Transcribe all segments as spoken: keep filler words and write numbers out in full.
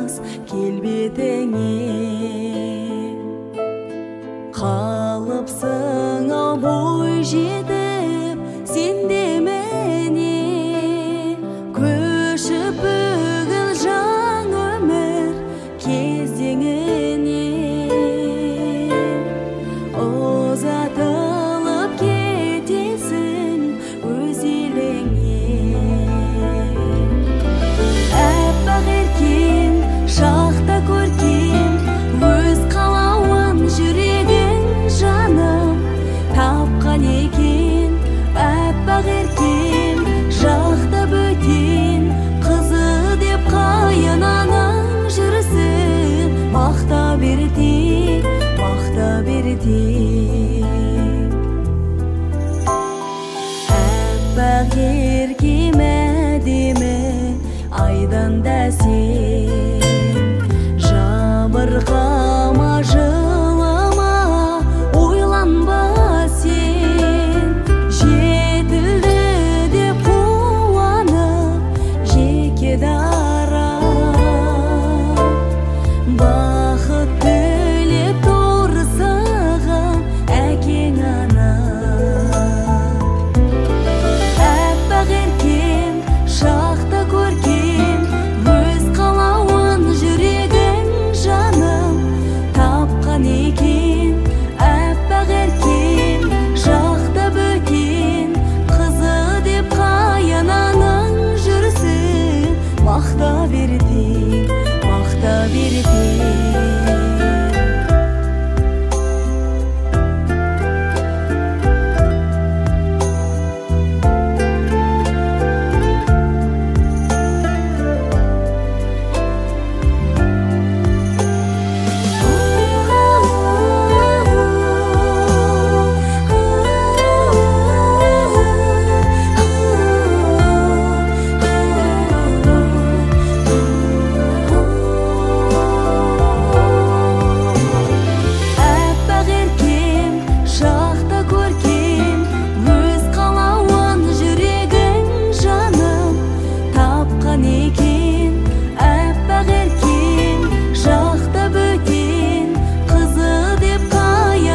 жалғыз келбетіңе. Қалыпсың ау бой жетіп сен де міне, көшіп бүгін жаң өмір кезеңіне. Ұзатылып кетесің өз еліңе. Әппақ еркем, шақта көркем, өз қалауын жүрегің жаным тапқан екен. Әппақ еркем, жақта бөтен қызы деп қайынаның жүрсін мақта берді, мақта берді. Әппақ еркем әдемі айдан да сен, жабырқама жылама ойланба сен. Жетілді деп қуанып жеке дара, бақыт тілеп торсыған әкең ана. Әппақ еркем, шақта көркем, өз қалауын жүрегің жаным тапқан екен. Әппақ еркем, жақта бөтен қызы деп қайынаның жүрсін мақта берді, мақта берді.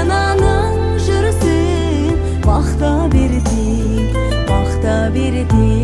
Мақта берді, мақта берді.